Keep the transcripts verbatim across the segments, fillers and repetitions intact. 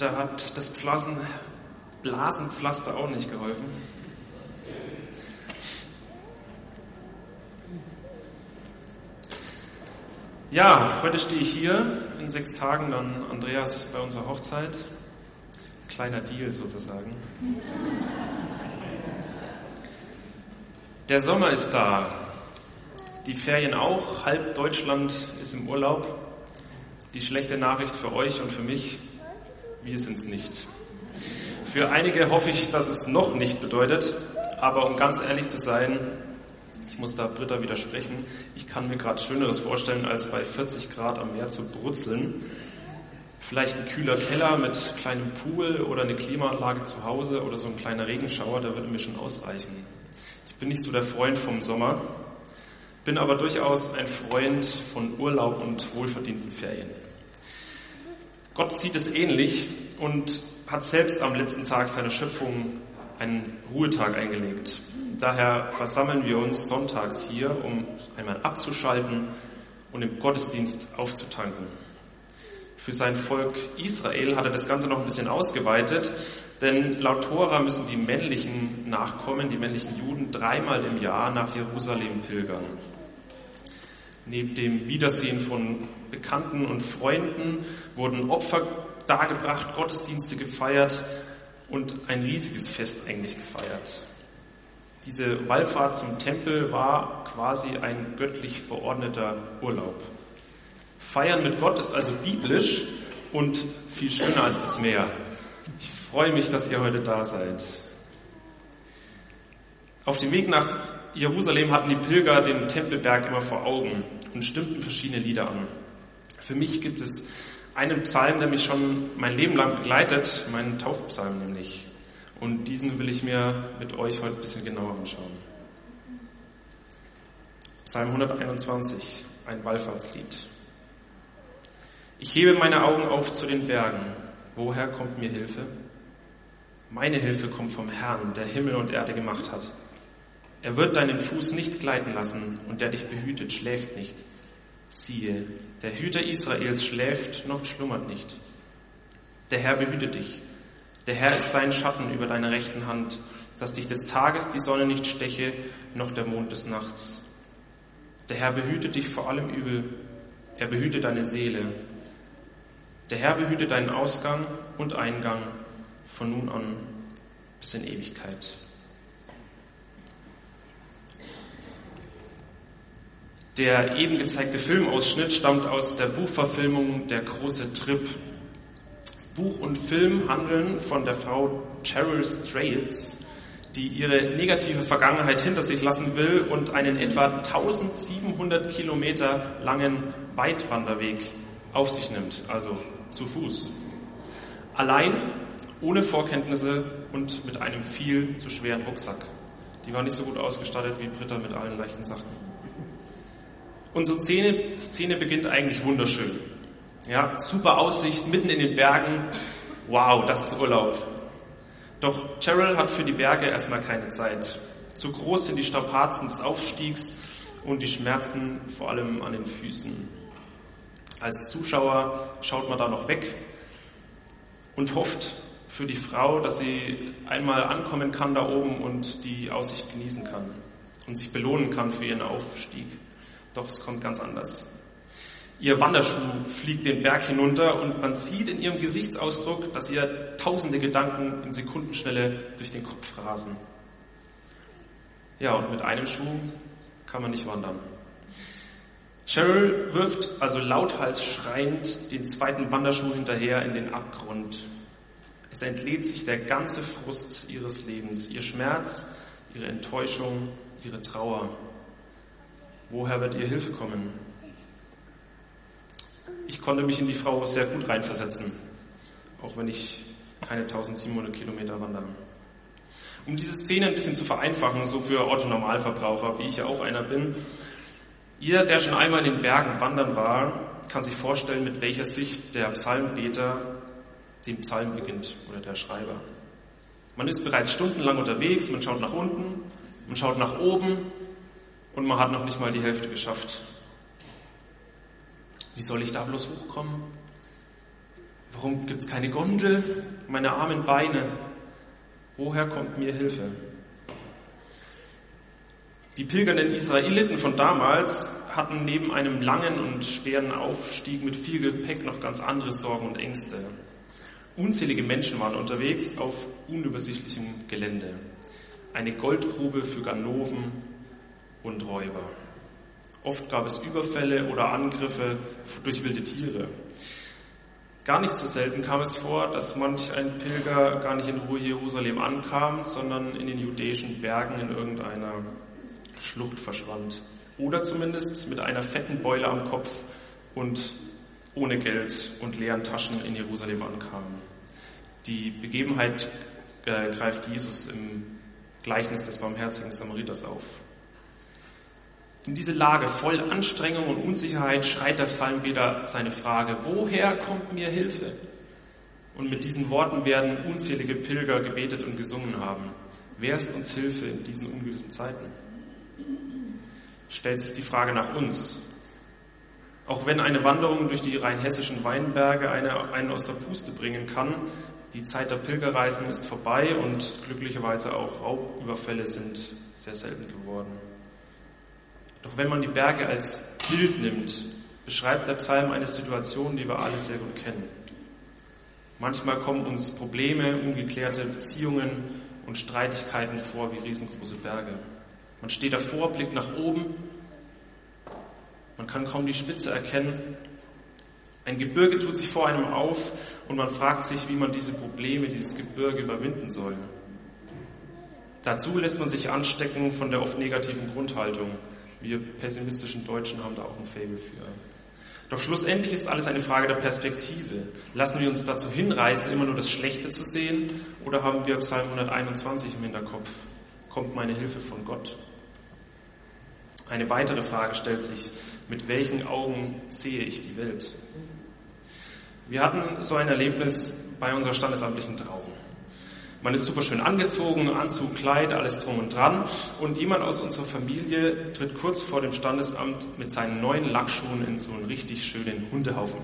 da hat das Blasen, Blasenpflaster auch nicht geholfen. Ja, heute stehe ich hier, in sechs Tagen dann Andreas bei unserer Hochzeit. Kleiner Deal sozusagen. Der Sommer ist da, die Ferien auch, halb Deutschland ist im Urlaub. Die schlechte Nachricht für euch und für mich, wir sind's nicht. Für einige hoffe ich, dass es noch nicht bedeutet, aber um ganz ehrlich zu sein, ich muss da Britta widersprechen, ich kann mir gerade Schöneres vorstellen, als bei vierzig Grad am Meer zu brutzeln. Vielleicht ein kühler Keller mit kleinem Pool oder eine Klimaanlage zu Hause oder so ein kleiner Regenschauer, der würde mir schon ausreichen. Ich bin nicht so der Freund vom Sommer, bin aber durchaus ein Freund von Urlaub und wohlverdienten Ferien. Gott sieht es ähnlich und hat selbst am letzten Tag seiner Schöpfung einen Ruhetag eingelegt. Daher versammeln wir uns sonntags hier, um einmal abzuschalten und im Gottesdienst aufzutanken. Für sein Volk Israel hat er das Ganze noch ein bisschen ausgeweitet, denn laut Tora müssen die männlichen Nachkommen, die männlichen Juden, dreimal im Jahr nach Jerusalem pilgern. Neben dem Wiedersehen von Bekannten und Freunden wurden Opfer dargebracht, Gottesdienste gefeiert und ein riesiges Fest eigentlich gefeiert. Diese Wallfahrt zum Tempel war quasi ein göttlich verordneter Urlaub. Feiern mit Gott ist also biblisch und viel schöner als das Meer. Ich freue mich, dass ihr heute da seid. Auf dem Weg nach Jerusalem hatten die Pilger den Tempelberg immer vor Augen und stimmten verschiedene Lieder an. Für mich gibt es einen Psalm, der mich schon mein Leben lang begleitet, meinen Taufpsalm nämlich. Und diesen will ich mir mit euch heute ein bisschen genauer anschauen. Psalm hunderteinundzwanzig, ein Wallfahrtslied. Ich hebe meine Augen auf zu den Bergen. Woher kommt mir Hilfe? Meine Hilfe kommt vom Herrn, der Himmel und Erde gemacht hat. Er wird deinen Fuß nicht gleiten lassen und der dich behütet, schläft nicht. Siehe, der Hüter Israels schläft noch schlummert nicht. Der Herr behütet dich. Der Herr ist dein Schatten über deiner rechten Hand, dass dich des Tages die Sonne nicht steche, noch der Mond des Nachts. Der Herr behütet dich vor allem Übel. Er behütet deine Seele. Der Herr behütet deinen Ausgang und Eingang von nun an bis in Ewigkeit. Der eben gezeigte Filmausschnitt stammt aus der Buchverfilmung Der große Trip. Buch und Film handeln von der Frau Cheryl Strayed, die ihre negative Vergangenheit hinter sich lassen will und einen etwa eintausendsiebenhundert Kilometer langen Weitwanderweg auf sich nimmt, also zu Fuß. Allein, ohne Vorkenntnisse und mit einem viel zu schweren Rucksack. Die war nicht so gut ausgestattet wie Britta mit allen leichten Sachen. Unsere Szene, Szene beginnt eigentlich wunderschön. Ja, super Aussicht, mitten in den Bergen. Wow, das ist Urlaub. Doch Cheryl hat für die Berge erstmal keine Zeit. Zu groß sind die Strapazen des Aufstiegs und die Schmerzen vor allem an den Füßen. Als Zuschauer schaut man da noch weg und hofft für die Frau, dass sie einmal ankommen kann da oben und die Aussicht genießen kann und sich belohnen kann für ihren Aufstieg. Doch es kommt ganz anders. Ihr Wanderschuh fliegt den Berg hinunter und man sieht in ihrem Gesichtsausdruck, dass ihr tausende Gedanken in Sekundenschnelle durch den Kopf rasen. Ja, und mit einem Schuh kann man nicht wandern. Cheryl wirft also lauthals schreiend den zweiten Wanderschuh hinterher in den Abgrund. Es entlädt sich der ganze Frust ihres Lebens, ihr Schmerz, ihre Enttäuschung, ihre Trauer. Woher wird ihr Hilfe kommen? Ich konnte mich in die Frau sehr gut reinversetzen, auch wenn ich keine eintausendsiebenhundert Kilometer wandern. Um diese Szene ein bisschen zu vereinfachen, so für Otto-Normalverbraucher, wie ich ja auch einer bin, jeder, der schon einmal in den Bergen wandern war, kann sich vorstellen, mit welcher Sicht der Psalmbeter den Psalm beginnt oder der Schreiber. Man ist bereits stundenlang unterwegs, man schaut nach unten, man schaut nach oben und man hat noch nicht mal die Hälfte geschafft. Wie soll ich da bloß hochkommen? Warum gibt es keine Gondel? Meine armen Beine. Woher kommt mir Hilfe? Die pilgernden Israeliten von damals hatten neben einem langen und schweren Aufstieg mit viel Gepäck noch ganz andere Sorgen und Ängste. Unzählige Menschen waren unterwegs auf unübersichtlichem Gelände. Eine Goldgrube für Ganoven und Räuber. Oft gab es Überfälle oder Angriffe durch wilde Tiere. Gar nicht so selten kam es vor, dass manch ein Pilger gar nicht in Ruhe Jerusalem ankam, sondern in den judäischen Bergen in irgendeiner Schlucht verschwand. Oder zumindest mit einer fetten Beule am Kopf und ohne Geld und leeren Taschen in Jerusalem ankam. Die Begebenheit äh, greift Jesus im Gleichnis des barmherzigen Samariters auf. In diese Lage voll Anstrengung und Unsicherheit schreit der Psalmbeter seine Frage: Woher kommt mir Hilfe? Und mit diesen Worten werden unzählige Pilger gebetet und gesungen haben. Wer ist uns Hilfe in diesen ungewissen Zeiten? Stellt sich die Frage nach uns. Auch wenn eine Wanderung durch die rheinhessischen Weinberge eine, einen aus der Puste bringen kann, die Zeit der Pilgerreisen ist vorbei und glücklicherweise auch Raubüberfälle sind sehr selten geworden. Doch wenn man die Berge als Bild nimmt, beschreibt der Psalm eine Situation, die wir alle sehr gut kennen. Manchmal kommen uns Probleme, ungeklärte Beziehungen und Streitigkeiten vor wie riesengroße Berge. Man steht davor, blickt nach oben, man kann kaum die Spitze erkennen. Ein Gebirge tut sich vor einem auf und man fragt sich, wie man diese Probleme, dieses Gebirge überwinden soll. Dazu lässt man sich anstecken von der oft negativen Grundhaltung. Wir pessimistischen Deutschen haben da auch ein Faible für. Doch schlussendlich ist alles eine Frage der Perspektive. Lassen wir uns dazu hinreißen, immer nur das Schlechte zu sehen, oder haben wir Psalm hunderteinundzwanzig im Hinterkopf? Kommt meine Hilfe von Gott? Eine weitere Frage stellt sich: Mit welchen Augen sehe ich die Welt? Wir hatten so ein Erlebnis bei unserer standesamtlichen Trauung. Man ist super schön angezogen, Anzug, Kleid, alles drum und dran. Und jemand aus unserer Familie tritt kurz vor dem Standesamt mit seinen neuen Lackschuhen in so einen richtig schönen Hundehaufen.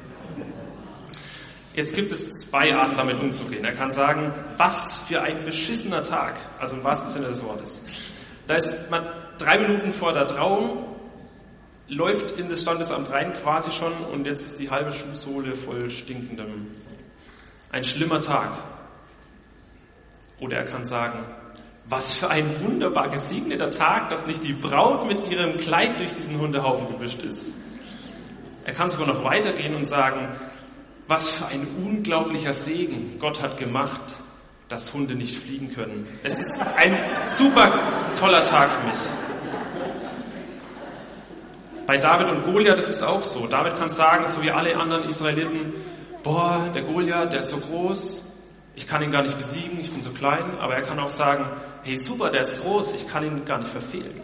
Jetzt gibt es zwei Arten, damit umzugehen. Er kann sagen: Was für ein beschissener Tag, also im wahrsten Sinne des Wortes. Da ist man drei Minuten vor der Trauung, läuft in das Standesamt rein quasi schon und jetzt ist die halbe Schuhsohle voll stinkendem. Ein schlimmer Tag. Oder er kann sagen: Was für ein wunderbar gesegneter Tag, dass nicht die Braut mit ihrem Kleid durch diesen Hundehaufen gewischt ist. Er kann sogar noch weitergehen und sagen: Was für ein unglaublicher Segen. Gott hat gemacht, dass Hunde nicht fliegen können. Es ist ein super toller Tag für mich. Bei David und Goliath ist es auch so. David kann sagen, so wie alle anderen Israeliten: Boah, der Goliath, der ist so groß, ich kann ihn gar nicht besiegen, ich bin so klein. Aber er kann auch sagen: Hey, super, der ist groß, ich kann ihn gar nicht verfehlen.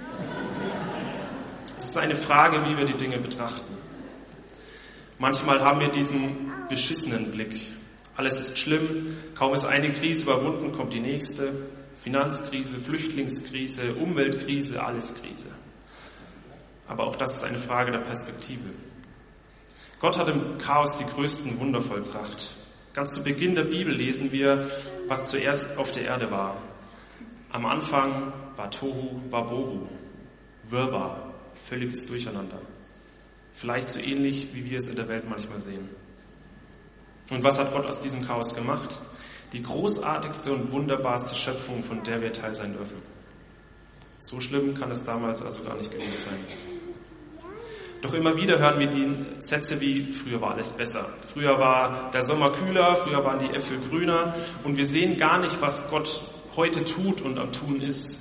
Es ist eine Frage, wie wir die Dinge betrachten. Manchmal haben wir diesen beschissenen Blick. Alles ist schlimm, kaum ist eine Krise überwunden, kommt die nächste. Finanzkrise, Flüchtlingskrise, Umweltkrise, alles Krise. Aber auch das ist eine Frage der Perspektive. Gott hat im Chaos die größten Wunder vollbracht. Ganz zu Beginn der Bibel lesen wir, was zuerst auf der Erde war. Am Anfang war Tohu Wabohu, Wirrwarr, völliges Durcheinander. Vielleicht so ähnlich, wie wir es in der Welt manchmal sehen. Und was hat Gott aus diesem Chaos gemacht? Die großartigste und wunderbarste Schöpfung, von der wir Teil sein dürfen. So schlimm kann es damals also gar nicht gewesen sein. Doch immer wieder hören wir die Sätze wie: Früher war alles besser. Früher war der Sommer kühler, früher waren die Äpfel grüner. Und wir sehen gar nicht, was Gott heute tut und am Tun ist.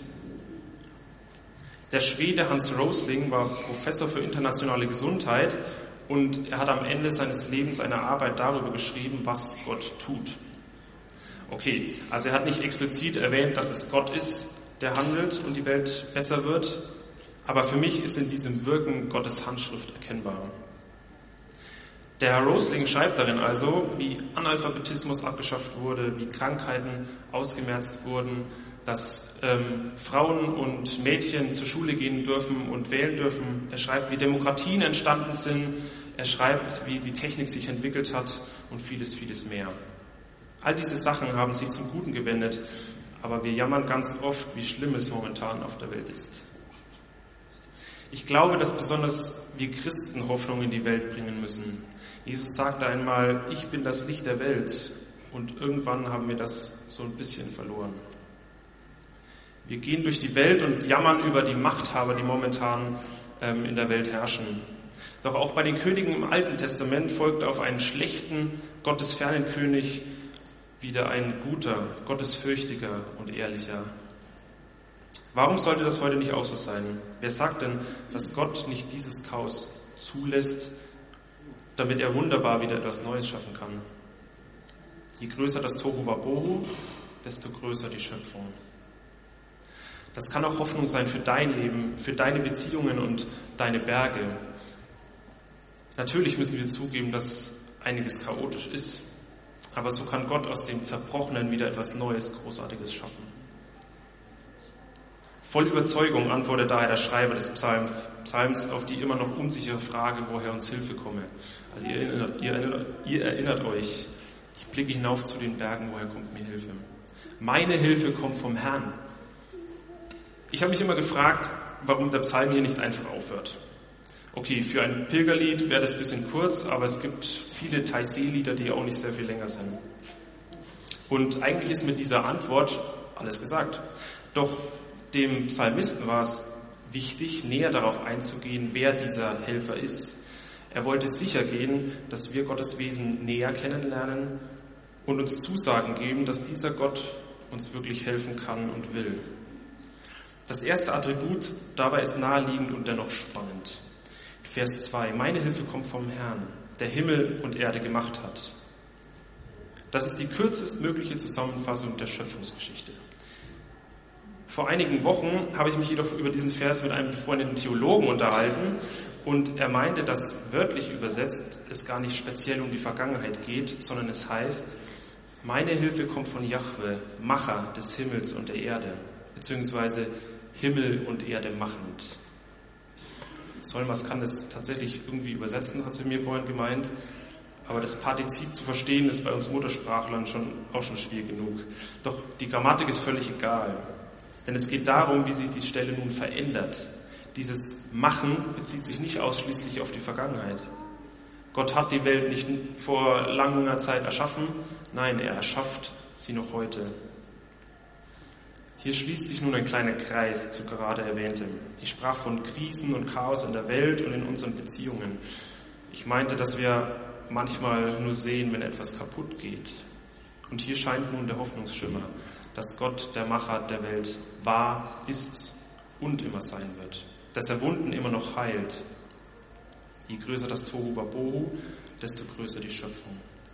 Der Schwede Hans Rosling war Professor für internationale Gesundheit und er hat am Ende seines Lebens eine Arbeit darüber geschrieben, was Gott tut. Okay, also er hat nicht explizit erwähnt, dass es Gott ist, der handelt und die Welt besser wird, aber für mich ist in diesem Wirken Gottes Handschrift erkennbar. Der Herr Rosling schreibt darin also, wie Analphabetismus abgeschafft wurde, wie Krankheiten ausgemerzt wurden, dass ähm, Frauen und Mädchen zur Schule gehen dürfen und wählen dürfen. Er schreibt, wie Demokratien entstanden sind, Er schreibt, wie die Technik sich entwickelt hat und vieles, vieles mehr. All diese Sachen haben sich zum Guten gewendet, aber wir jammern ganz oft, wie schlimm es momentan auf der Welt ist. Ich glaube, dass besonders wir Christen Hoffnung in die Welt bringen müssen. Jesus sagte einmal, ich bin das Licht der Welt, und irgendwann haben wir das so ein bisschen verloren. Wir gehen durch die Welt und jammern über die Machthaber, die momentan ähm, in der Welt herrschen. Doch auch bei den Königen im Alten Testament folgte auf einen schlechten, gottesfernen König wieder ein guter, gottesfürchtiger und ehrlicher. Warum sollte das heute nicht auch so sein? Wer sagt denn, dass Gott nicht dieses Chaos zulässt, damit er wunderbar wieder etwas Neues schaffen kann? Je größer das Tohu Wabohu, desto größer die Schöpfung. Das kann auch Hoffnung sein für dein Leben, für deine Beziehungen und deine Berge. Natürlich müssen wir zugeben, dass einiges chaotisch ist, aber so kann Gott aus dem Zerbrochenen wieder etwas Neues, Großartiges schaffen. Voll Überzeugung antwortet daher der Schreiber des Psalms auf die immer noch unsichere Frage, woher uns Hilfe komme. Also ihr erinnert, ihr erinnert, ihr erinnert euch, ich blicke hinauf zu den Bergen, woher kommt mir Hilfe? Meine Hilfe kommt vom Herrn. Ich habe mich immer gefragt, warum der Psalm hier nicht einfach aufhört. Okay, für ein Pilgerlied wäre das ein bisschen kurz, aber es gibt viele Taizé-Lieder, die auch nicht sehr viel länger sind. Und eigentlich ist mit dieser Antwort alles gesagt. Doch dem Psalmisten war es wichtig, näher darauf einzugehen, wer dieser Helfer ist. Er wollte sicher gehen, dass wir Gottes Wesen näher kennenlernen und uns Zusagen geben, dass dieser Gott uns wirklich helfen kann und will. Das erste Attribut dabei ist naheliegend und dennoch spannend. Vers zwei. Meine Hilfe kommt vom Herrn, der Himmel und Erde gemacht hat. Das ist die kürzestmögliche Zusammenfassung der Schöpfungsgeschichte. Vor einigen Wochen habe ich mich jedoch über diesen Vers mit einem befreundeten Theologen unterhalten und er meinte, dass wörtlich übersetzt es gar nicht speziell um die Vergangenheit geht, sondern es heißt, meine Hilfe kommt von Jahwe, Macher des Himmels und der Erde, beziehungsweise Himmel und Erde machend. Solmers kann das tatsächlich irgendwie übersetzen, hat sie mir vorhin gemeint. Aber das Partizip zu verstehen ist bei uns Muttersprachlern schon, auch schon schwierig genug. Doch die Grammatik ist völlig egal. Denn es geht darum, wie sich die Stelle nun verändert. Dieses Machen bezieht sich nicht ausschließlich auf die Vergangenheit. Gott hat die Welt nicht vor langer Zeit erschaffen. Nein, er erschafft sie noch heute. Hier schließt sich nun ein kleiner Kreis zu gerade Erwähntem. Ich sprach von Krisen und Chaos in der Welt und in unseren Beziehungen. Ich meinte, dass wir manchmal nur sehen, wenn etwas kaputt geht. Und hier scheint nun der Hoffnungsschimmer, dass Gott der Macher der Welt war, ist und immer sein wird. Dass er Wunden immer noch heilt. Je größer das Tohu Wabohu, desto größer die Schöpfung.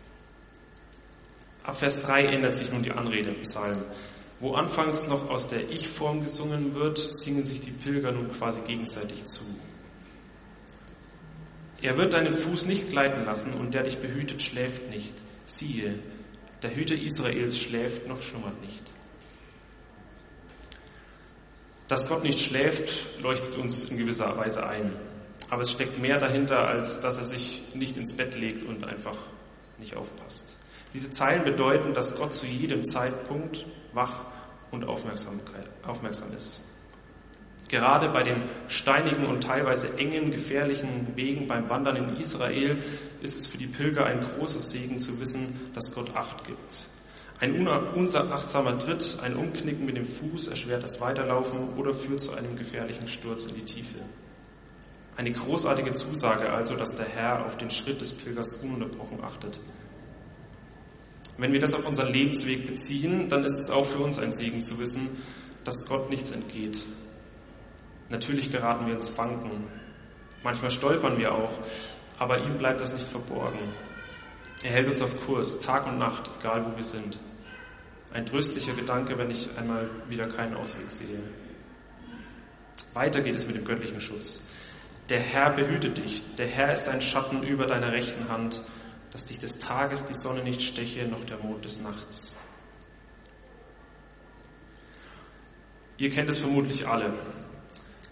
Ab Vers drei ändert sich nun die Anrede im Psalm. Wo anfangs noch aus der Ich-Form gesungen wird, singen sich die Pilger nun quasi gegenseitig zu. Er wird deinen Fuß nicht gleiten lassen und der dich behütet, schläft nicht. Siehe, der Hüter Israels schläft noch schlummert nicht. Dass Gott nicht schläft, leuchtet uns in gewisser Weise ein. Aber es steckt mehr dahinter, als dass er sich nicht ins Bett legt und einfach nicht aufpasst. Diese Zeilen bedeuten, dass Gott zu jedem Zeitpunkt wach und aufmerksam ist. Gerade bei den steinigen und teilweise engen, gefährlichen Wegen beim Wandern in Israel ist es für die Pilger ein großer Segen zu wissen, dass Gott Acht gibt. Ein unachtsamer Tritt, ein Umknicken mit dem Fuß erschwert das Weiterlaufen oder führt zu einem gefährlichen Sturz in die Tiefe. Eine großartige Zusage also, dass der Herr auf den Schritt des Pilgers ununterbrochen achtet. Wenn wir das auf unseren Lebensweg beziehen, dann ist es auch für uns ein Segen zu wissen, dass Gott nichts entgeht. Natürlich geraten wir ins Wanken. Manchmal stolpern wir auch, aber ihm bleibt das nicht verborgen. Er hält uns auf Kurs, Tag und Nacht, egal wo wir sind. Ein tröstlicher Gedanke, wenn ich einmal wieder keinen Ausweg sehe. Weiter geht es mit dem göttlichen Schutz. Der Herr behütet dich. Der Herr ist ein Schatten über deiner rechten Hand, dass dich des Tages die Sonne nicht steche, noch der Mond des Nachts. Ihr kennt es vermutlich alle.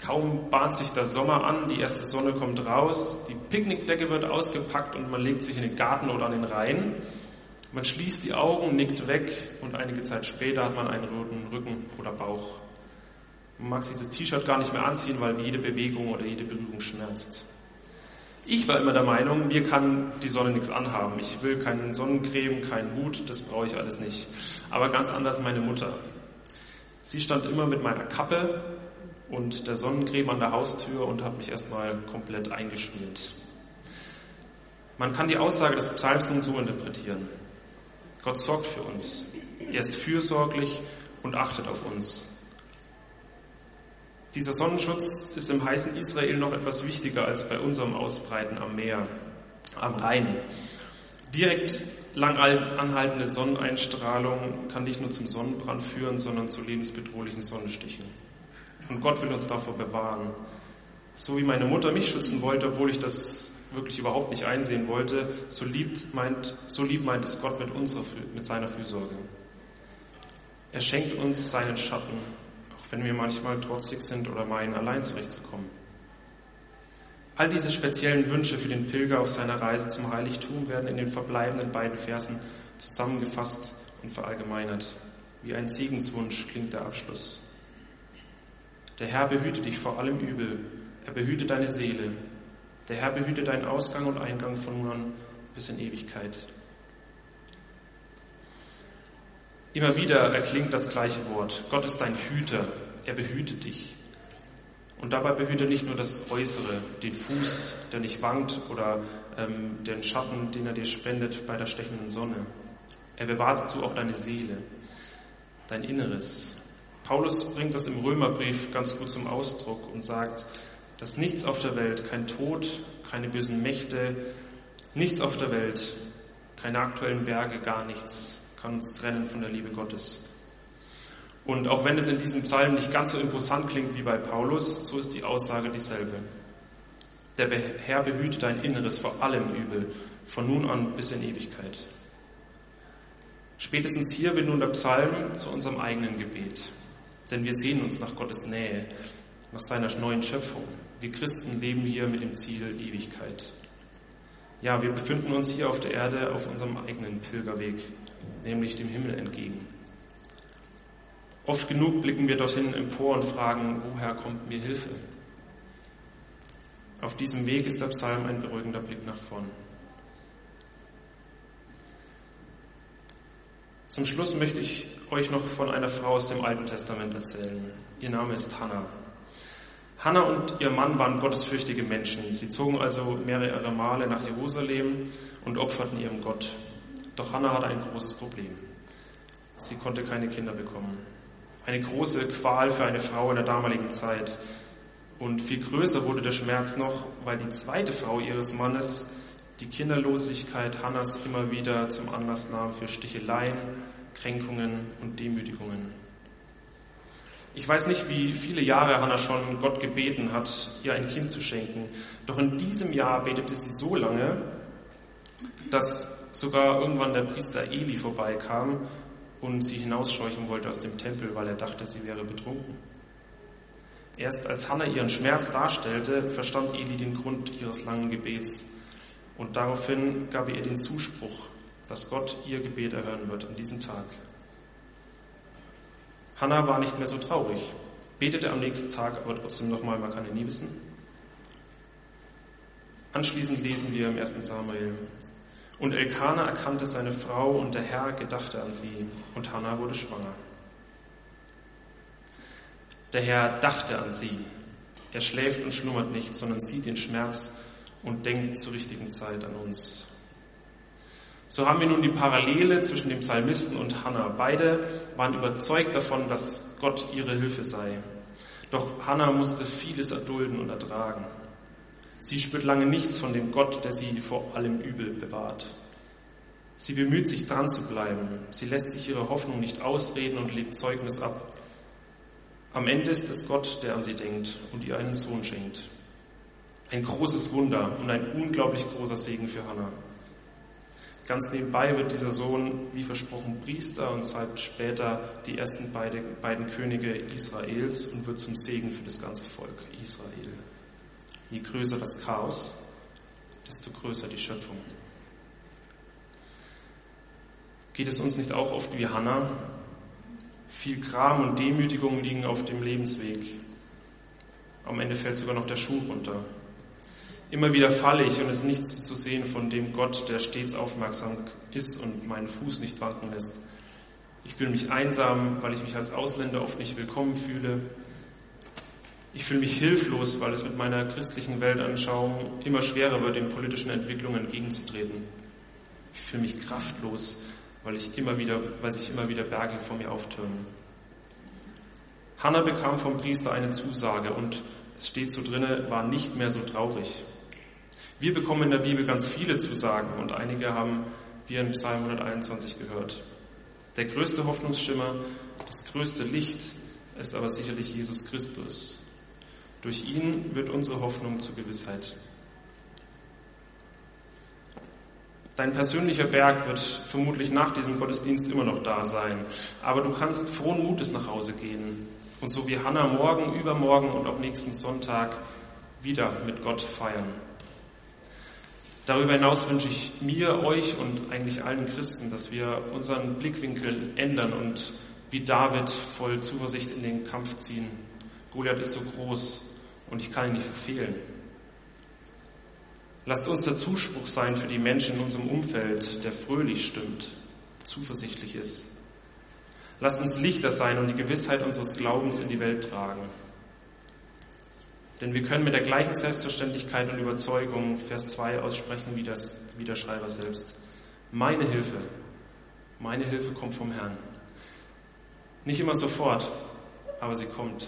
Kaum bahnt sich der Sommer an, die erste Sonne kommt raus, die Picknickdecke wird ausgepackt und man legt sich in den Garten oder an den Rhein. Man schließt die Augen, nickt weg und einige Zeit später hat man einen roten Rücken oder Bauch. Man mag sich das T-Shirt gar nicht mehr anziehen, weil jede Bewegung oder jede Berührung schmerzt. Ich war immer der Meinung, mir kann die Sonne nichts anhaben. Ich will keine Sonnencreme, keinen Hut, das brauche ich alles nicht. Aber ganz anders meine Mutter. Sie stand immer mit meiner Kappe und der Sonnencreme an der Haustür und hat mich erstmal komplett eingeschmiert. Man kann die Aussage des Psalms nun so interpretieren. Gott sorgt für uns. Er ist fürsorglich und achtet auf uns. Dieser Sonnenschutz ist im heißen Israel noch etwas wichtiger als bei unserem Ausbreiten am Meer, am Rhein. Direkt lang anhaltende Sonneneinstrahlung kann nicht nur zum Sonnenbrand führen, sondern zu lebensbedrohlichen Sonnenstichen. Und Gott will uns davor bewahren. So wie meine Mutter mich schützen wollte, obwohl ich das wirklich überhaupt nicht einsehen wollte, so lieb meint, so lieb meint es Gott mit unserer, mit seiner Fürsorge. Er schenkt uns seinen Schatten, auch wenn wir manchmal trotzig sind oder meinen, allein zurechtzukommen. All diese speziellen Wünsche für den Pilger auf seiner Reise zum Heiligtum werden in den verbleibenden beiden Versen zusammengefasst und verallgemeinert. Wie ein Segenswunsch klingt der Abschluss. Der Herr behüte dich vor allem Übel, er behüte deine Seele. Der Herr behüte deinen Ausgang und Eingang von nun an bis in Ewigkeit. Immer wieder erklingt das gleiche Wort. Gott ist dein Hüter, er behütet dich. Und dabei behüte nicht nur das Äußere, den Fuß, der nicht wankt, oder ähm, den Schatten, den er dir spendet bei der stechenden Sonne. Er bewahrt dazu auch deine Seele, dein Inneres. Paulus bringt das im Römerbrief ganz gut zum Ausdruck und sagt, dass nichts auf der Welt, kein Tod, keine bösen Mächte, nichts auf der Welt, keine aktuellen Berge, gar nichts kann uns trennen von der Liebe Gottes. Und auch wenn es in diesem Psalm nicht ganz so imposant klingt wie bei Paulus, so ist die Aussage dieselbe. Der Herr behüte dein Inneres vor allem Übel, von nun an bis in Ewigkeit. Spätestens hier wird nun der Psalm zu unserem eigenen Gebet. Denn wir sehnen uns nach Gottes Nähe, nach seiner neuen Schöpfung. Wir Christen leben hier mit dem Ziel Ewigkeit. Ja, wir befinden uns hier auf der Erde auf unserem eigenen Pilgerweg, nämlich dem Himmel entgegen. Oft genug blicken wir dorthin empor und fragen, woher kommt mir Hilfe? Auf diesem Weg ist der Psalm ein beruhigender Blick nach vorn. Zum Schluss möchte ich euch noch von einer Frau aus dem Alten Testament erzählen. Ihr Name ist Hannah. Hannah und ihr Mann waren gottesfürchtige Menschen. Sie zogen also mehrere Male nach Jerusalem und opferten ihrem Gott. Doch Hannah hatte ein großes Problem. Sie konnte keine Kinder bekommen. Eine große Qual für eine Frau in der damaligen Zeit. Und viel größer wurde der Schmerz noch, weil die zweite Frau ihres Mannes die Kinderlosigkeit Hannas immer wieder zum Anlass nahm für Sticheleien, Kränkungen und Demütigungen. Ich weiß nicht, wie viele Jahre Hannah schon Gott gebeten hat, ihr ein Kind zu schenken. Doch in diesem Jahr betete sie so lange, dass sogar irgendwann der Priester Eli vorbeikam und sie hinausscheuchen wollte aus dem Tempel, weil er dachte, sie wäre betrunken. Erst als Hannah ihren Schmerz darstellte, verstand Eli den Grund ihres langen Gebets. Und daraufhin gab er ihr den Zuspruch, dass Gott ihr Gebet erhören wird an diesem Tag. Hannah war nicht mehr so traurig, betete am nächsten Tag aber trotzdem nochmal, man kann ja nie wissen. Anschließend lesen wir im ersten Samuel. Und Elkana erkannte seine Frau und der Herr gedachte an sie und Hannah wurde schwanger. Der Herr dachte an sie. Er schläft und schlummert nicht, sondern sieht den Schmerz und denkt zur richtigen Zeit an uns. So haben wir nun die Parallele zwischen dem Psalmisten und Hannah. Beide waren überzeugt davon, dass Gott ihre Hilfe sei. Doch Hannah musste vieles erdulden und ertragen. Sie spürt lange nichts von dem Gott, der sie vor allem Übel bewahrt. Sie bemüht sich, dran zu bleiben. Sie lässt sich ihre Hoffnung nicht ausreden und legt Zeugnis ab. Am Ende ist es Gott, der an sie denkt und ihr einen Sohn schenkt. Ein großes Wunder und ein unglaublich großer Segen für Hannah. Ganz nebenbei wird dieser Sohn, wie versprochen, Priester und zeigt später die ersten beide, beiden Könige Israels und wird zum Segen für das ganze Volk Israel. Je größer das Chaos, desto größer die Schöpfung. Geht es uns nicht auch oft wie Hannah? Viel Gram und Demütigung liegen auf dem Lebensweg. Am Ende fällt sogar noch der Schuh runter. Immer wieder falle ich und es ist nichts zu sehen von dem Gott, der stets aufmerksam ist und meinen Fuß nicht wanken lässt. Ich fühle mich einsam, weil ich mich als Ausländer oft nicht willkommen fühle. Ich fühle mich hilflos, weil es mit meiner christlichen Weltanschauung immer schwerer wird, den politischen Entwicklungen entgegenzutreten. Ich fühle mich kraftlos, weil ich immer wieder, weil sich immer wieder Berge vor mir auftürmen. Hannah bekam vom Priester eine Zusage und es steht so drinne, war nicht mehr so traurig. Wir bekommen in der Bibel ganz viele Zusagen und einige haben wir in Psalm hunderteinundzwanzig gehört. Der größte Hoffnungsschimmer, das größte Licht ist aber sicherlich Jesus Christus. Durch ihn wird unsere Hoffnung zur Gewissheit. Dein persönlicher Berg wird vermutlich nach diesem Gottesdienst immer noch da sein, aber du kannst frohen Mutes nach Hause gehen und so wie Hannah morgen, übermorgen und auch nächsten Sonntag wieder mit Gott feiern. Darüber hinaus wünsche ich mir, euch und eigentlich allen Christen, dass wir unseren Blickwinkel ändern und wie David voll Zuversicht in den Kampf ziehen. Goliath ist so groß und ich kann ihn nicht verfehlen. Lasst uns der Zuspruch sein für die Menschen in unserem Umfeld, der fröhlich stimmt, zuversichtlich ist. Lasst uns Lichter sein und die Gewissheit unseres Glaubens in die Welt tragen. Denn wir können mit der gleichen Selbstverständlichkeit und Überzeugung Vers zwei aussprechen wie, das, wie der Schreiber selbst. Meine Hilfe, meine Hilfe kommt vom Herrn. Nicht immer sofort, aber sie kommt.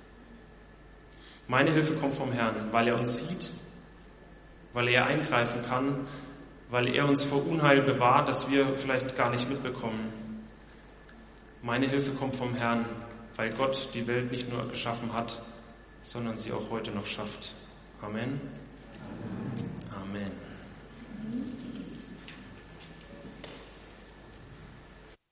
Meine Hilfe kommt vom Herrn, weil er uns sieht, weil er eingreifen kann, weil er uns vor Unheil bewahrt, das wir vielleicht gar nicht mitbekommen. Meine Hilfe kommt vom Herrn, weil Gott die Welt nicht nur geschaffen hat, sondern sie auch heute noch schafft. Amen. Amen.